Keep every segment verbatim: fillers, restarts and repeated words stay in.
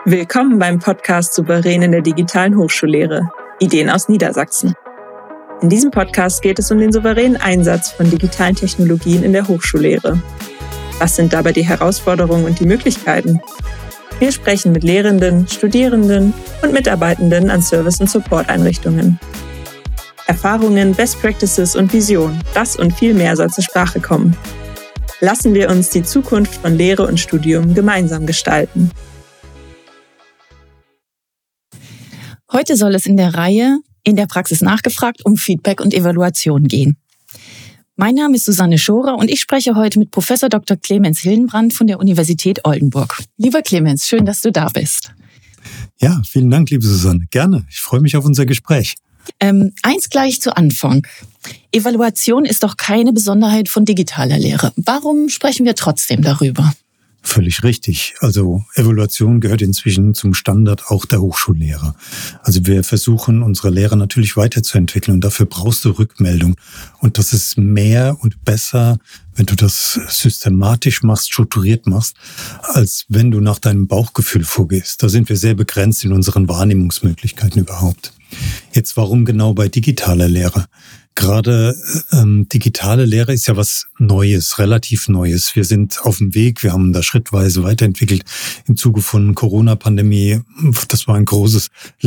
Willkommen beim Podcast Souverän in der digitalen Hochschullehre. Ideen aus Niedersachsen. In diesem Podcast geht es um den souveränen Einsatz von digitalen Technologien in der Hochschullehre. Was sind dabei die Herausforderungen und die Möglichkeiten? Wir sprechen mit Lehrenden, Studierenden und Mitarbeitenden an Service- und Support-Einrichtungen. Erfahrungen, Best Practices und Vision, das und viel mehr soll zur Sprache kommen. Lassen wir uns die Zukunft von Lehre und Studium gemeinsam gestalten. Heute soll es in der Reihe In der Praxis nachgefragt um Feedback und Evaluation gehen. Mein Name ist Susanne Schorer und ich spreche heute mit Professor Doktor Clemens Hildenbrand von der Universität Oldenburg. Lieber Clemens, schön, dass du da bist. Ja, vielen Dank, liebe Susanne. Gerne. Ich freue mich auf unser Gespräch. Ähm, eins gleich zu Anfang. Evaluation ist doch keine Besonderheit von digitaler Lehre. Warum sprechen wir trotzdem darüber? Völlig richtig. Also Evaluation gehört inzwischen zum Standard auch der Hochschullehrer. Also wir versuchen, unsere Lehre natürlich weiterzuentwickeln und dafür brauchst du Rückmeldung. Und das ist mehr und besser, wenn du das systematisch machst, strukturiert machst, als wenn du nach deinem Bauchgefühl vorgehst. Da sind wir sehr begrenzt in unseren Wahrnehmungsmöglichkeiten überhaupt. Jetzt warum genau bei digitaler Lehre? Gerade ähm, digitale Lehre ist ja was Neues, relativ Neues. Wir sind auf dem Weg, wir haben da schrittweise weiterentwickelt im Zuge von Corona-Pandemie. Das war ein großes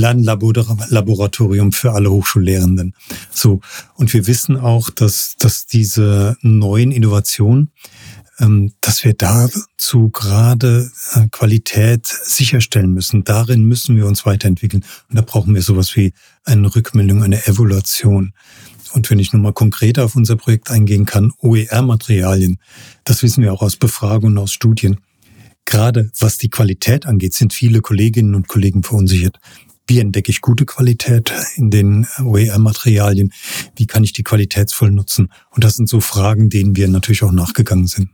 Lernlaboratorium für alle Hochschullehrenden. So, und wir wissen auch, dass, dass diese neuen Innovationen, ähm, dass wir dazu gerade äh, Qualität sicherstellen müssen. Darin müssen wir uns weiterentwickeln. Und da brauchen wir sowas wie eine Rückmeldung, eine Evaluation. Und wenn ich nochmal konkreter auf unser Projekt eingehen kann, O E R-Materialien, das wissen wir auch aus Befragungen, aus Studien. Gerade was die Qualität angeht, sind viele Kolleginnen und Kollegen verunsichert. Wie entdecke ich gute Qualität in den O E R-Materialien? Wie kann ich die qualitätsvoll nutzen? Und das sind so Fragen, denen wir natürlich auch nachgegangen sind.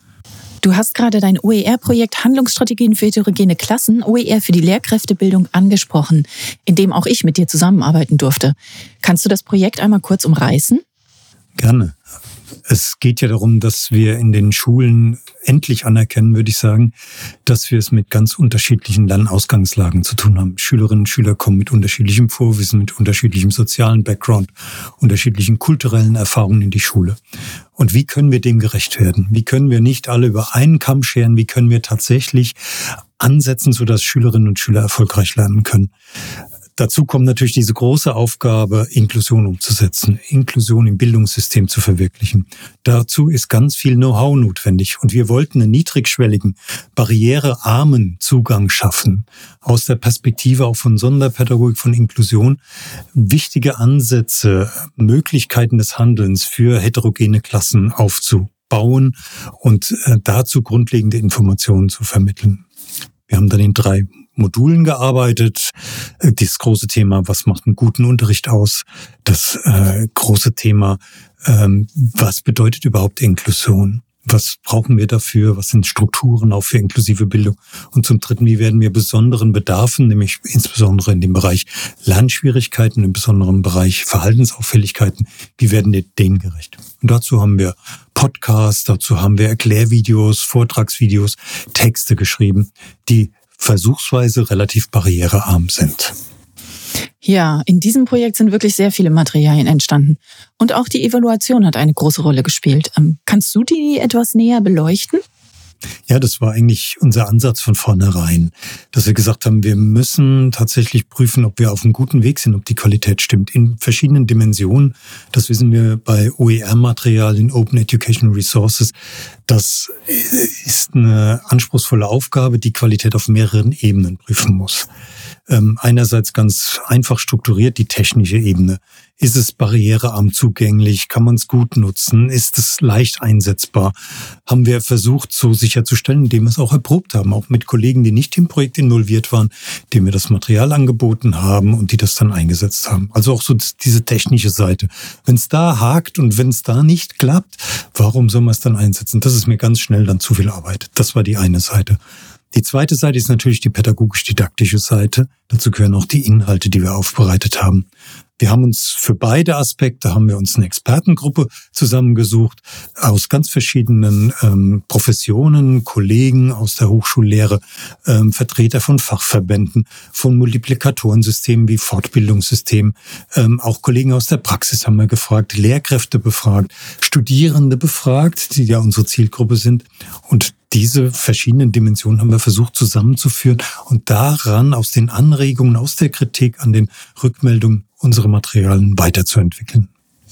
Du hast gerade dein O E R-Projekt Handlungsstrategien für heterogene Klassen, O E R für die Lehrkräftebildung, angesprochen, in dem auch ich mit dir zusammenarbeiten durfte. Kannst du das Projekt einmal kurz umreißen? Gerne. Es geht ja darum, dass wir in den Schulen endlich anerkennen, würde ich sagen, dass wir es mit ganz unterschiedlichen Lernausgangslagen zu tun haben. Schülerinnen und Schüler kommen mit unterschiedlichem Vorwissen, mit unterschiedlichem sozialen Background, unterschiedlichen kulturellen Erfahrungen in die Schule. Und wie können wir dem gerecht werden? Wie können wir nicht alle über einen Kamm scheren? Wie können wir tatsächlich ansetzen, sodass Schülerinnen und Schüler erfolgreich lernen können? Dazu kommt natürlich diese große Aufgabe, Inklusion umzusetzen, Inklusion im Bildungssystem zu verwirklichen. Dazu ist ganz viel Know-how notwendig. Und wir wollten einen niedrigschwelligen, barrierearmen Zugang schaffen, aus der Perspektive auch von Sonderpädagogik, von Inklusion, wichtige Ansätze, Möglichkeiten des Handelns für heterogene Klassen aufzubauen und dazu grundlegende Informationen zu vermitteln. Wir haben dann in drei Modulen gearbeitet. Das große Thema, was macht einen guten Unterricht aus? Das äh, große Thema, ähm, was bedeutet überhaupt Inklusion? Was brauchen wir dafür? Was sind Strukturen auch für inklusive Bildung? Und zum Dritten, wie werden wir besonderen Bedarfen, nämlich insbesondere in dem Bereich Lernschwierigkeiten, im besonderen Bereich Verhaltensauffälligkeiten, wie werden wir denen gerecht? Und dazu haben wir Podcasts, dazu haben wir Erklärvideos, Vortragsvideos, Texte geschrieben, die versuchsweise relativ barrierearm sind. Ja, in diesem Projekt sind wirklich sehr viele Materialien entstanden. Und auch die Evaluation hat eine große Rolle gespielt. Ähm, kannst du die etwas näher beleuchten? Ja, das war eigentlich unser Ansatz von vornherein, dass wir gesagt haben, wir müssen tatsächlich prüfen, ob wir auf einem guten Weg sind, ob die Qualität stimmt, in verschiedenen Dimensionen. Das wissen wir bei O E R-Materialien, Open Educational Resources. Das ist eine anspruchsvolle Aufgabe, die Qualität auf mehreren Ebenen prüfen muss. Ähm, einerseits ganz einfach strukturiert die technische Ebene. Ist es barrierearm zugänglich? Kann man es gut nutzen? Ist es leicht einsetzbar? Haben wir versucht, so sicherzustellen, indem wir es auch erprobt haben, auch mit Kollegen, die nicht im Projekt involviert waren, denen wir das Material angeboten haben und die das dann eingesetzt haben. Also auch so diese technische Seite. Wenn es da hakt und wenn es da nicht klappt, warum soll man es dann einsetzen? Das ist mir ganz schnell dann zu viel Arbeit. Das war die eine Seite. Die zweite Seite ist natürlich die pädagogisch-didaktische Seite. Dazu gehören auch die Inhalte, die wir aufbereitet haben. Wir haben uns für beide Aspekte, haben wir uns eine Expertengruppe zusammengesucht aus ganz verschiedenen ähm, Professionen, Kollegen aus der Hochschullehre, ähm, Vertreter von Fachverbänden, von Multiplikatorensystemen wie Fortbildungssystemen, ähm, auch Kollegen aus der Praxis haben wir gefragt, Lehrkräfte befragt, Studierende befragt, die ja unsere Zielgruppe sind. Und diese verschiedenen Dimensionen haben wir versucht zusammenzuführen und daran aus den Anregungen, aus der Kritik, an den Rückmeldungen unsere Materialien weiterzuentwickeln.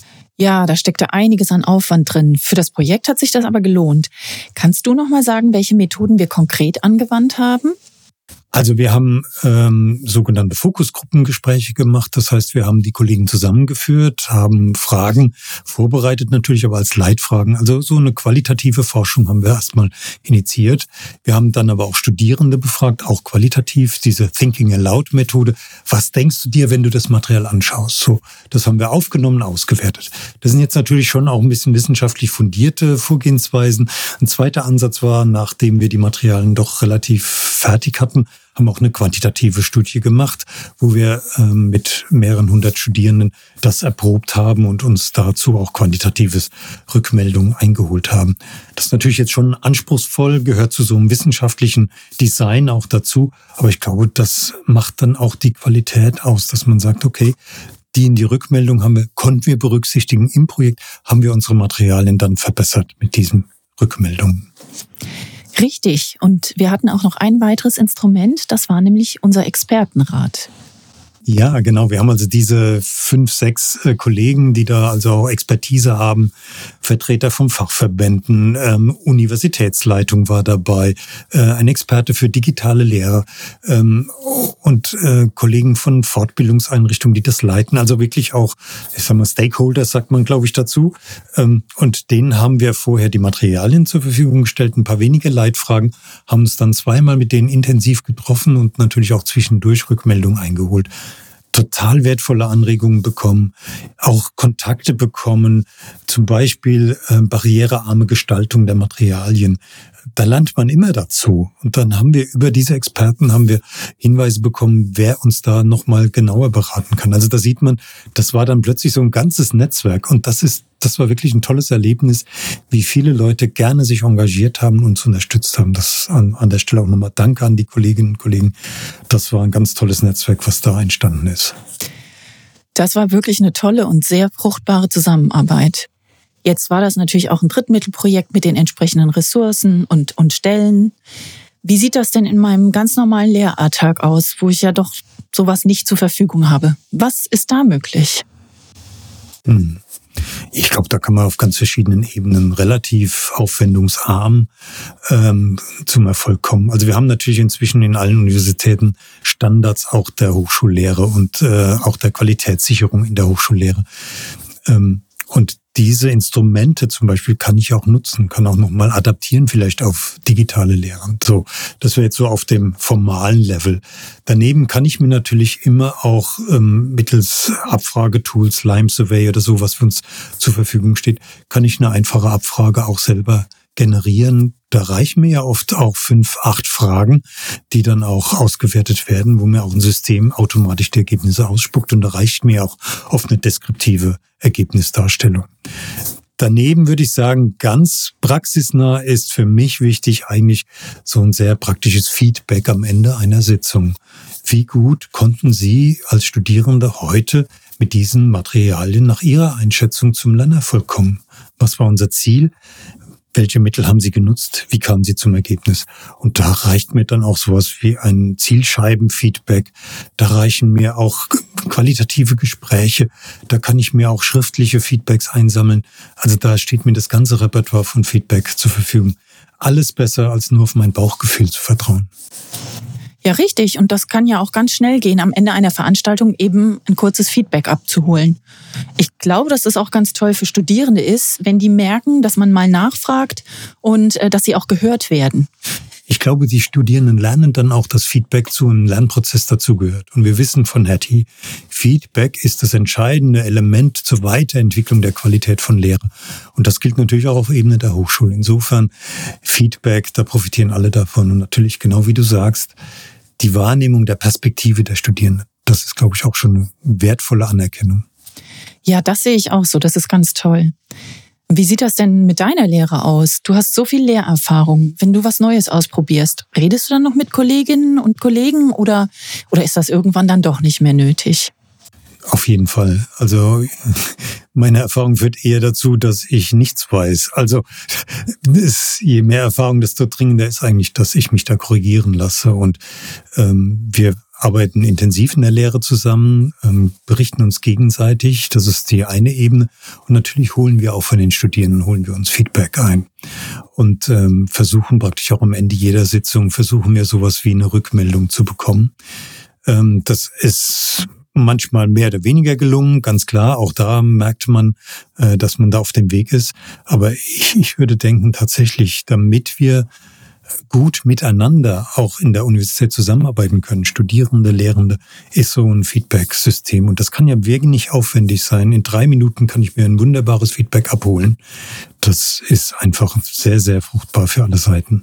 Ja, da steckte einiges an Aufwand drin. Für das Projekt hat sich das aber gelohnt. Kannst du noch mal sagen, welche Methoden wir konkret angewandt haben? Also wir haben ähm, sogenannte Fokusgruppengespräche gemacht. Das heißt, wir haben die Kollegen zusammengeführt, haben Fragen vorbereitet, natürlich aber als Leitfragen. Also so eine qualitative Forschung haben wir erstmal initiiert. Wir haben dann aber auch Studierende befragt, auch qualitativ, diese Thinking Aloud Methode. Was denkst du dir, wenn du das Material anschaust? So, das haben wir aufgenommen, ausgewertet. Das sind jetzt natürlich schon auch ein bisschen wissenschaftlich fundierte Vorgehensweisen. Ein zweiter Ansatz war, nachdem wir die Materialien doch relativ fertig hatten, haben auch eine quantitative Studie gemacht, wo wir ähm, mit mehreren hundert Studierenden das erprobt haben und uns dazu auch quantitatives Rückmeldungen eingeholt haben. Das ist natürlich jetzt schon anspruchsvoll, gehört zu so einem wissenschaftlichen Design auch dazu. Aber ich glaube, das macht dann auch die Qualität aus, dass man sagt, okay, die in die Rückmeldung haben wir, konnten wir berücksichtigen im Projekt, haben wir unsere Materialien dann verbessert mit diesen Rückmeldungen. Richtig. Und wir hatten auch noch ein weiteres Instrument, das war nämlich unser Expertenrat. Ja, genau. Wir haben also diese fünf, sechs äh, Kollegen, die da also auch Expertise haben. Vertreter von Fachverbänden, ähm, Universitätsleitung war dabei, äh, ein Experte für digitale Lehre ähm, und äh, Kollegen von Fortbildungseinrichtungen, die das leiten. Also wirklich auch, ich sag mal, Stakeholders, sagt man, glaube ich, dazu. Ähm, und denen haben wir vorher die Materialien zur Verfügung gestellt, ein paar wenige Leitfragen, haben uns dann zweimal mit denen intensiv getroffen und natürlich auch zwischendurch Rückmeldungen eingeholt. Total wertvolle Anregungen bekommen, auch Kontakte bekommen, zum Beispiel äh, barrierearme Gestaltung der Materialien. Da lernt man immer dazu. Und dann haben wir über diese Experten haben wir Hinweise bekommen, wer uns da nochmal genauer beraten kann. Also da sieht man, das war dann plötzlich so ein ganzes Netzwerk. Und das ist, das war wirklich ein tolles Erlebnis, wie viele Leute gerne sich engagiert haben und uns unterstützt haben. Das an, an der Stelle auch nochmal Danke an die Kolleginnen und Kollegen. Das war ein ganz tolles Netzwerk, was da entstanden ist. Das war wirklich eine tolle und sehr fruchtbare Zusammenarbeit. Jetzt war das natürlich auch ein Drittmittelprojekt mit den entsprechenden Ressourcen und, und Stellen. Wie sieht das denn in meinem ganz normalen Lehralltag aus, wo ich ja doch sowas nicht zur Verfügung habe? Was ist da möglich? Hm. Ich glaube, da kann man auf ganz verschiedenen Ebenen relativ aufwendungsarm ähm, zum Erfolg kommen. Also wir haben natürlich inzwischen in allen Universitäten Standards auch der Hochschullehre und äh, auch der Qualitätssicherung in der Hochschullehre. Ähm, und diese Instrumente zum Beispiel kann ich auch nutzen, kann auch nochmal adaptieren vielleicht auf digitale Lehre. So, das wäre jetzt so auf dem formalen Level. Daneben kann ich mir natürlich immer auch ähm, mittels Abfragetools, Lime Survey oder so, was für uns zur Verfügung steht, kann ich eine einfache Abfrage auch selber generieren. Da reichen mir ja oft auch fünf, acht Fragen, die dann auch ausgewertet werden, wo mir auch ein System automatisch die Ergebnisse ausspuckt. Und da reicht mir auch oft eine deskriptive Ergebnisdarstellung. Daneben würde ich sagen, ganz praxisnah ist für mich wichtig eigentlich so ein sehr praktisches Feedback am Ende einer Sitzung. Wie gut konnten Sie als Studierende heute mit diesen Materialien nach Ihrer Einschätzung zum Lernerfolg kommen? Was war unser Ziel? Welche Mittel haben Sie genutzt? Wie kamen Sie zum Ergebnis? Und da reicht mir dann auch sowas wie ein Zielscheibenfeedback. Da reichen mir auch qualitative Gespräche. Da kann ich mir auch schriftliche Feedbacks einsammeln. Also da steht mir das ganze Repertoire von Feedback zur Verfügung. Alles besser, als nur auf mein Bauchgefühl zu vertrauen. Ja, richtig. Und das kann ja auch ganz schnell gehen, am Ende einer Veranstaltung eben ein kurzes Feedback abzuholen. Ich glaube, dass das auch ganz toll für Studierende ist, wenn die merken, dass man mal nachfragt und äh, dass sie auch gehört werden. Ich glaube, die Studierenden lernen dann auch, dass Feedback zu einem Lernprozess dazugehört. Und wir wissen von Hattie, Feedback ist das entscheidende Element zur Weiterentwicklung der Qualität von Lehre. Und das gilt natürlich auch auf Ebene der Hochschule. Insofern Feedback, da profitieren alle davon. Und natürlich, genau wie du sagst, die Wahrnehmung der Perspektive der Studierenden. das ist, glaube ich, auch schon eine wertvolle Anerkennung. Ja, das sehe ich auch so. Das ist ganz toll. Wie sieht das denn mit deiner Lehre aus? Du hast so viel Lehrerfahrung. Wenn du was Neues ausprobierst, redest du dann noch mit Kolleginnen und Kollegen oder, oder ist das irgendwann dann doch nicht mehr nötig? Auf jeden Fall. Also meine Erfahrung führt eher dazu, dass ich nichts weiß. Also ist, je mehr Erfahrung, desto dringender ist eigentlich, dass ich mich da korrigieren lasse. Und ähm, wir arbeiten intensiv in der Lehre zusammen, ähm, berichten uns gegenseitig. Das ist die eine Ebene. Und natürlich holen wir auch von den Studierenden, holen wir uns Feedback ein. Und ähm, versuchen praktisch auch am Ende jeder Sitzung, versuchen wir sowas wie eine Rückmeldung zu bekommen. Ähm, das ist manchmal mehr oder weniger gelungen, ganz klar. Auch da merkte man, äh, dass man da auf dem Weg ist. Aber ich, ich würde denken, tatsächlich, damit wir gut miteinander auch in der Universität zusammenarbeiten können, Studierende, Lehrende, ist so ein Feedback-System. Und das kann ja wirklich nicht aufwendig sein. In drei Minuten kann ich mir ein wunderbares Feedback abholen. Das ist einfach sehr, sehr fruchtbar für alle Seiten.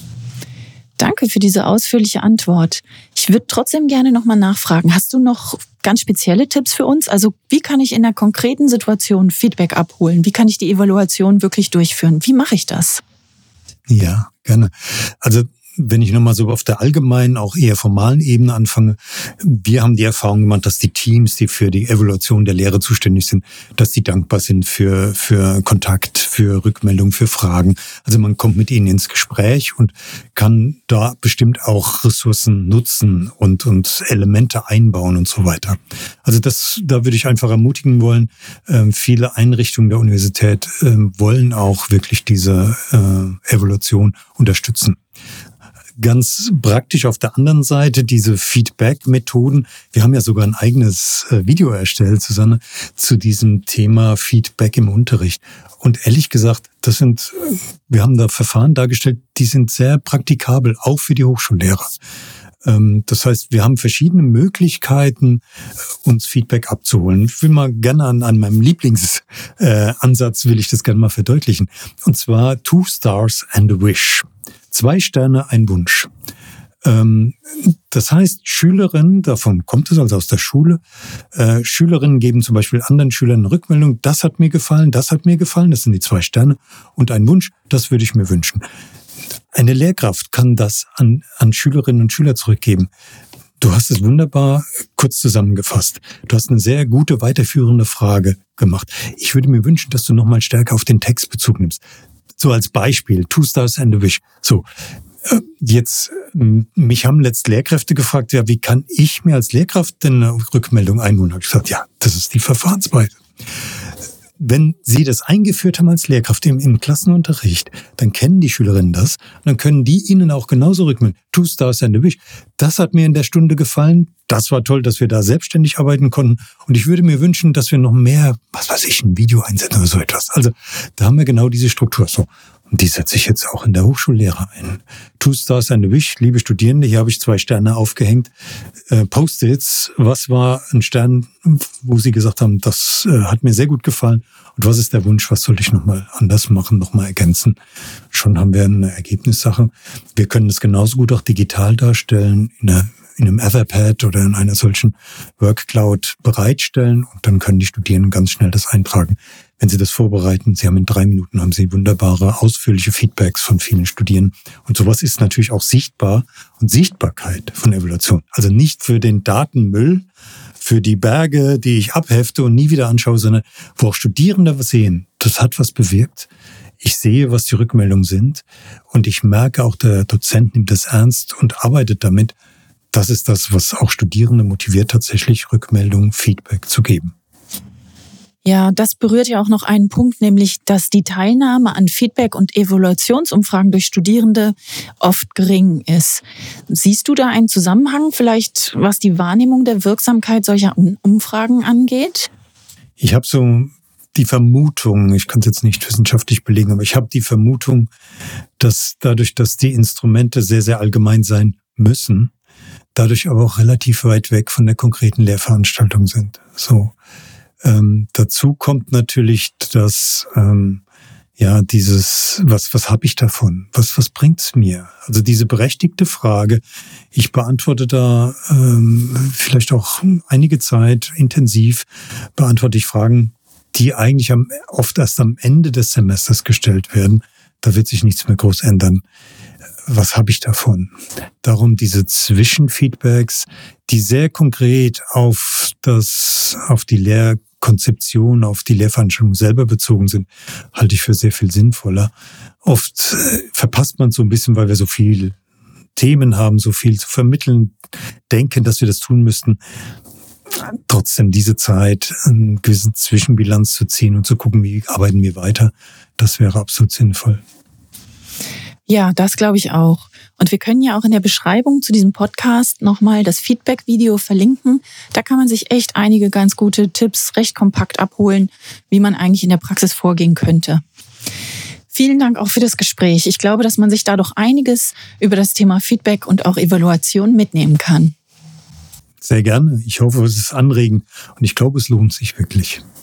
Danke für diese ausführliche Antwort. Ich würde trotzdem gerne nochmal nachfragen. Hast du noch ganz spezielle Tipps für uns? Also wie kann ich in einer konkreten Situation Feedback abholen? Wie kann ich die Evaluation wirklich durchführen? Wie mache ich das? Ja, gerne. Also wenn ich nochmal so auf der allgemeinen, auch eher formalen Ebene anfange, wir haben die Erfahrung gemacht, dass die Teams, die für die Evaluation der Lehre zuständig sind, dass die dankbar sind für, für Kontakt, für Rückmeldung, für Fragen. Also man kommt mit ihnen ins Gespräch und kann da bestimmt auch Ressourcen nutzen und, und Elemente einbauen und so weiter. Also das, da würde ich einfach ermutigen wollen, äh, viele Einrichtungen der Universität äh, wollen auch wirklich diese äh, Evaluation unterstützen. Ganz praktisch auf der anderen Seite diese Feedback-Methoden. Wir haben ja sogar ein eigenes Video erstellt, Susanne, zu diesem Thema Feedback im Unterricht. Und ehrlich gesagt, das sind, wir haben da Verfahren dargestellt, die sind sehr praktikabel, auch für die Hochschullehrer. Das heißt, wir haben verschiedene Möglichkeiten, uns Feedback abzuholen. Ich will mal gerne an, an meinem Lieblingsansatz, will ich das gerne mal verdeutlichen. Und zwar Two Stars and a Wish. Zwei Sterne, ein Wunsch. Das heißt, Schülerinnen, davon kommt es also aus der Schule, äh, Schülerinnen geben zum Beispiel anderen Schülern eine Rückmeldung, das hat mir gefallen, das hat mir gefallen, das sind die zwei Sterne. Und ein Wunsch, das würde ich mir wünschen. Eine Lehrkraft kann das an, an Schülerinnen und Schüler zurückgeben. Du hast es wunderbar kurz zusammengefasst. Du hast eine sehr gute, weiterführende Frage gemacht. Ich würde mir wünschen, dass du nochmal stärker auf den Text Bezug nimmst. So als Beispiel, Two Stars and a Wish. So, jetzt, mich haben letzt Lehrkräfte gefragt, ja, wie kann ich mir als Lehrkraft denn eine Rückmeldung einholen? Habe ich gesagt, ja, das ist die Verfahrensweise. Wenn Sie das eingeführt haben als Lehrkraft im, im Klassenunterricht, dann kennen die Schülerinnen das und dann können die Ihnen auch genauso rückmelden. Two Stars and a Wish. Das hat mir in der Stunde gefallen. Das war toll, dass wir da selbstständig arbeiten konnten. Und ich würde mir wünschen, dass wir noch mehr, was weiß ich, ein Video einsetzen oder so etwas. Also da haben wir genau diese Struktur. So. Und die setze ich jetzt auch in der Hochschullehre ein. Two Stars and a Wish, liebe Studierende, hier habe ich zwei Sterne aufgehängt. Äh, Post-its, was war ein Stern, wo Sie gesagt haben, das äh, hat mir sehr gut gefallen. Und was ist der Wunsch, was soll ich nochmal anders machen, nochmal ergänzen? Schon haben wir eine Ergebnissache. Wir können das genauso gut auch digital darstellen, in, einer, in einem Etherpad oder in einer solchen Workcloud bereitstellen. Und dann können die Studierenden ganz schnell das eintragen. Wenn Sie das vorbereiten, Sie haben in drei Minuten haben Sie wunderbare, ausführliche Feedbacks von vielen Studierenden. Und sowas ist natürlich auch sichtbar und Sichtbarkeit von Evaluation. Also nicht für den Datenmüll, für die Berge, die ich abhefte und nie wieder anschaue, sondern wo auch Studierende was sehen. Das hat was bewirkt. Ich sehe, was die Rückmeldungen sind. Und ich merke auch, der Dozent nimmt das ernst und arbeitet damit. Das ist das, was auch Studierende motiviert, tatsächlich Rückmeldungen, Feedback zu geben. Ja, das berührt ja auch noch einen Punkt, nämlich, dass die Teilnahme an Feedback- und Evaluationsumfragen durch Studierende oft gering ist. Siehst du da einen Zusammenhang, vielleicht was die Wahrnehmung der Wirksamkeit solcher Umfragen angeht? Ich habe so die Vermutung, ich kann es jetzt nicht wissenschaftlich belegen, aber ich habe die Vermutung, dass dadurch, dass die Instrumente sehr, sehr allgemein sein müssen, dadurch aber auch relativ weit weg von der konkreten Lehrveranstaltung sind. So. Ähm, dazu kommt natürlich, dass ähm, Ja, dieses, was, was habe ich davon? Was, was bringt's mir? Also diese berechtigte Frage. Ich beantworte da ähm, vielleicht auch einige Zeit intensiv, beantworte ich Fragen, die eigentlich am, oft erst am Ende des Semesters gestellt werden. Da wird sich nichts mehr groß ändern. Was habe ich davon? Darum diese Zwischenfeedbacks, die sehr konkret auf das, auf die Lehrkonzeption, auf die Lehrveranstaltung selber bezogen sind, halte ich für sehr viel sinnvoller. Oft verpasst man so ein bisschen, weil wir so viele Themen haben, so viel zu vermitteln, denken, dass wir das tun müssten. Trotzdem diese Zeit, eine gewisse Zwischenbilanz zu ziehen und zu gucken, wie arbeiten wir weiter, das wäre absolut sinnvoll. Ja, das glaube ich auch. Und wir können ja auch in der Beschreibung zu diesem Podcast nochmal das Feedback-Video verlinken. Da kann man sich echt einige ganz gute Tipps recht kompakt abholen, wie man eigentlich in der Praxis vorgehen könnte. Vielen Dank auch für das Gespräch. Ich glaube, dass man sich da doch einiges über das Thema Feedback und auch Evaluation mitnehmen kann. Sehr gerne. Ich hoffe, es ist anregend und ich glaube, es lohnt sich wirklich.